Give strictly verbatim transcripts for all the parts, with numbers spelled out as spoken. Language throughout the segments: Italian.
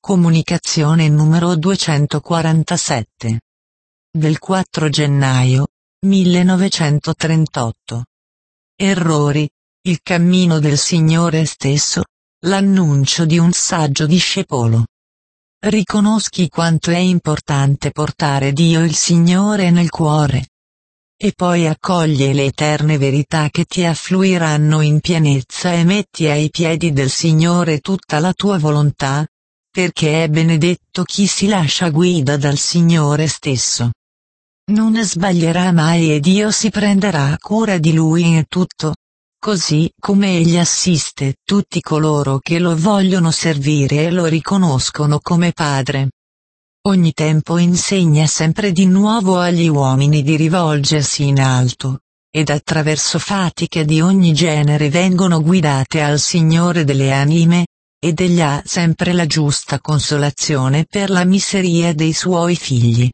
Comunicazione numero duecentoquarantasette. Del quattro gennaio millenovecentotrentotto. Errori, il cammino del Signore stesso, l'annuncio di un saggio discepolo. Riconosci quanto è importante portare Dio il Signore nel cuore. E poi accoglie le eterne verità che ti affluiranno in pienezza e metti ai piedi del Signore tutta la tua volontà, perché è benedetto chi si lascia guida dal Signore stesso. Non sbaglierà mai e Dio si prenderà cura di lui in tutto, così come egli assiste tutti coloro che lo vogliono servire e lo riconoscono come Padre. Ogni tempo insegna sempre di nuovo agli uomini di rivolgersi in alto, ed attraverso fatiche di ogni genere vengono guidate al Signore delle anime, ed egli ha sempre la giusta consolazione per la miseria dei suoi figli.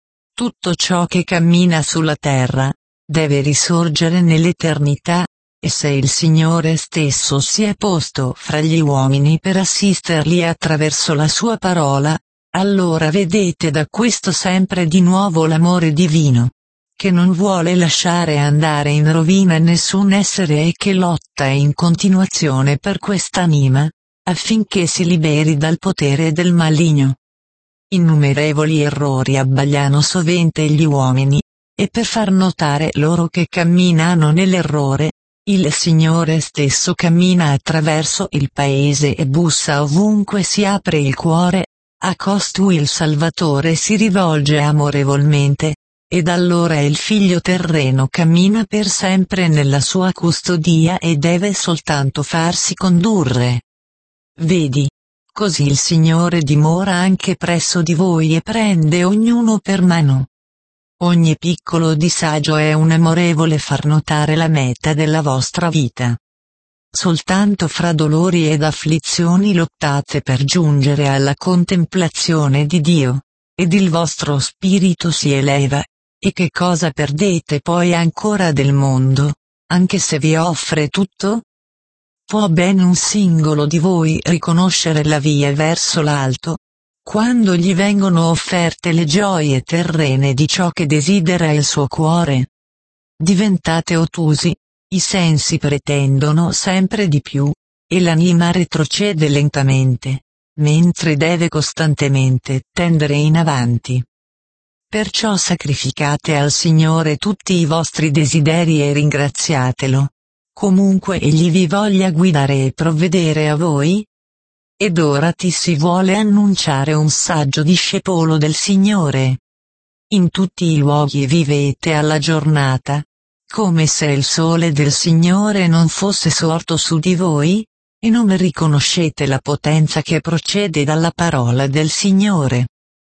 Tutto ciò che cammina sulla terra, deve risorgere nell'eternità, e se il Signore stesso si è posto fra gli uomini per assisterli attraverso la sua parola, allora vedete da questo sempre di nuovo l'amore divino, che non vuole lasciare andare in rovina nessun essere e che lotta in continuazione per quest'anima, affinché si liberi dal potere del maligno. Innumerevoli errori abbagliano sovente gli uomini, e per far notare loro che camminano nell'errore, il Signore stesso cammina attraverso il paese e bussa ovunque si apre il cuore. A costui il Salvatore si rivolge amorevolmente, ed allora il figlio terreno cammina per sempre nella sua custodia e deve soltanto farsi condurre. Vedi, così il Signore dimora anche presso di voi e prende ognuno per mano. Ogni piccolo disagio è un amorevole far notare la meta della vostra vita. Soltanto fra dolori ed afflizioni lottate per giungere alla contemplazione di Dio, ed il vostro spirito si eleva, e che cosa perdete poi ancora del mondo, anche se vi offre tutto? Può ben un singolo di voi riconoscere la via verso l'alto, quando gli vengono offerte le gioie terrene di ciò che desidera il suo cuore? Diventate ottusi. I sensi pretendono sempre di più, e l'anima retrocede lentamente, mentre deve costantemente tendere in avanti. Perciò sacrificate al Signore tutti i vostri desideri e ringraziatelo, comunque egli vi voglia guidare e provvedere a voi. Ed ora ti si vuole annunciare un saggio discepolo del Signore. In tutti i luoghi vivete alla giornata, come se il sole del Signore non fosse sorto su di voi, e non riconoscete la potenza che procede dalla parola del Signore.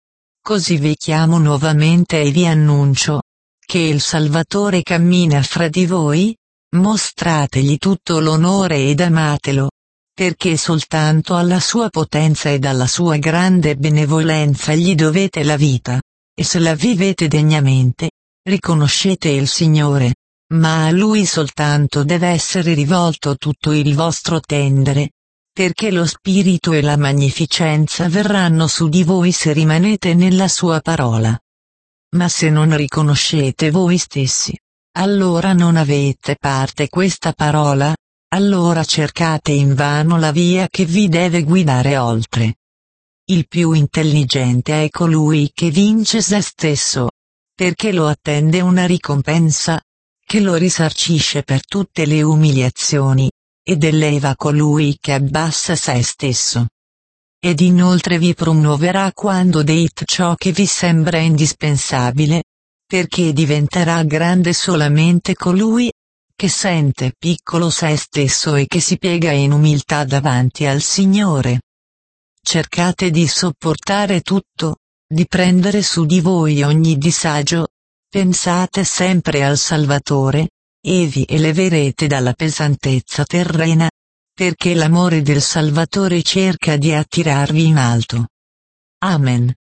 Così vi chiamo nuovamente e vi annuncio, che il Salvatore cammina fra di voi, mostrategli tutto l'onore ed amatelo, perché soltanto alla sua potenza ed alla sua grande benevolenza gli dovete la vita, e se la vivete degnamente, riconoscete il Signore. Ma a Lui soltanto deve essere rivolto tutto il vostro tendere, perché lo spirito e la magnificenza verranno su di voi se rimanete nella sua parola. Ma se non riconoscete voi stessi, allora non avete parte questa parola, allora cercate invano la via che vi deve guidare oltre. Il più intelligente è colui che vince se stesso, perché lo attende una ricompensa, che lo risarcisce per tutte le umiliazioni, ed eleva colui che abbassa se stesso. Ed inoltre vi promuoverà quando dite ciò che vi sembra indispensabile, perché diventerà grande solamente colui che sente piccolo se stesso e che si piega in umiltà davanti al Signore. Cercate di sopportare tutto, di prendere su di voi ogni disagio. Pensate sempre al Salvatore, e vi eleverete dalla pesantezza terrena, perché l'amore del Salvatore cerca di attirarvi in alto. Amen.